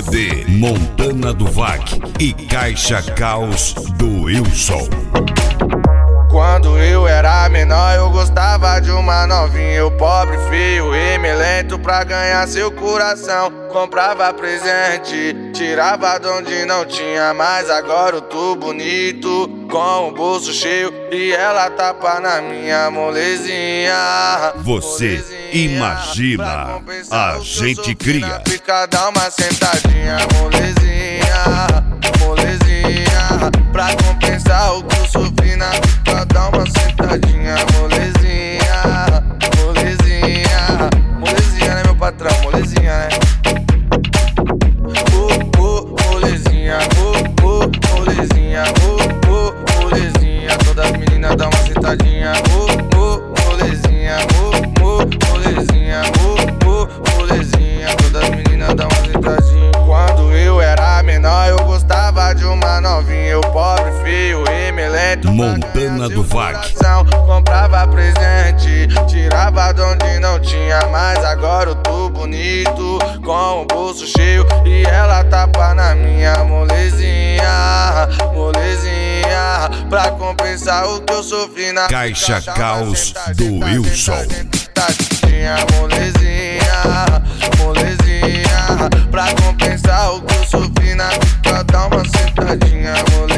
CD Montana do Vac e Caixa Caos do Wilson. Quando eu era menor eu gostava de uma novinha. Eu pobre, feio e melento pra ganhar seu coração. Comprava presente, tirava de onde não tinha. Mas agora eu tô bonito, com o bolso cheio e ela tapa na minha molezinha. Você imagina, a gente cria. Fica, dá uma sentadinha, molezinha, molezinha. Pra compensar o que eu sofri na fica, dá uma sentadinha, molezinha, molezinha. Molezinha, né, meu patrão? Molezinha, né? Molezinha, molezinha, molezinha. Todas as meninas dão uma sentadinha, molezinha, molezinha, molezinha. Todas as meninas dão uma sentadinha. Quando eu era menor eu gostava de uma novinha. Eu pobre, feio e melento, Montana do Vac. Comprava presente, tirava de onde não tinha. Mas agora eu tô bonito, com o bolso cheio e ela tapa na minha molezinha, molezinha. Pra compensar o que eu sofri na Caixa Caos do Wilson. Molezinha, molezinha. Pra compensar o que eu sofri na fica, dá uma sentadinha, molezinha.